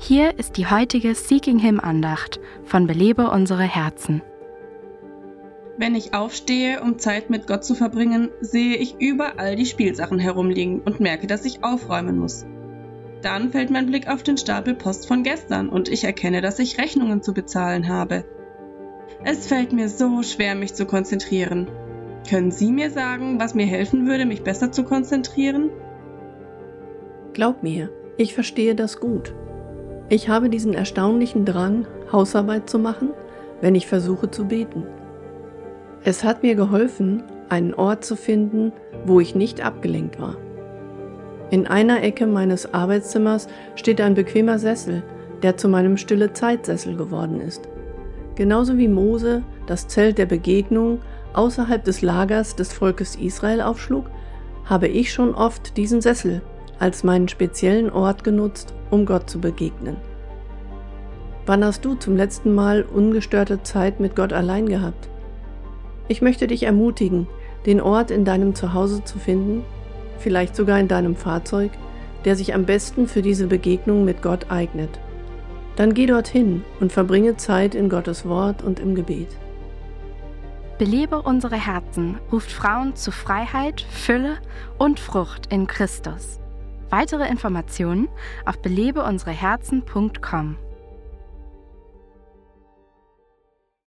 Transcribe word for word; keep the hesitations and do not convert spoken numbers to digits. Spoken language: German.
Hier ist die heutige Seeking Him Andacht von Belebe unsere Herzen. Wenn ich aufstehe, um Zeit mit Gott zu verbringen, sehe ich überall die Spielsachen herumliegen und merke, dass ich aufräumen muss. Dann fällt mein Blick auf den Stapel Post von gestern und ich erkenne, dass ich Rechnungen zu bezahlen habe. Es fällt mir so schwer, mich zu konzentrieren. Können Sie mir sagen, was mir helfen würde, mich besser zu konzentrieren? Glaub mir, ich verstehe das gut. Ich habe diesen erstaunlichen Drang, Hausarbeit zu machen, wenn ich versuche zu beten. Es hat mir geholfen, einen Ort zu finden, wo ich nicht abgelenkt war. In einer Ecke meines Arbeitszimmers steht ein bequemer Sessel, der zu meinem Stille-Zeit-Sessel geworden ist. Genauso wie Mose das Zelt der Begegnung außerhalb des Lagers des Volkes Israel aufschlug, habe ich schon oft diesen Sessel als meinen speziellen Ort genutzt, um Gott zu begegnen. Wann hast du zum letzten Mal ungestörte Zeit mit Gott allein gehabt? Ich möchte dich ermutigen, den Ort in deinem Zuhause zu finden, vielleicht sogar in deinem Fahrzeug, der sich am besten für diese Begegnung mit Gott eignet. Dann geh dorthin und verbringe Zeit in Gottes Wort und im Gebet. Belebe unsere Herzen ruft Frauen zu Freiheit, Fülle und Frucht in Christus. Weitere Informationen auf belebe unsere Herzen punkt com.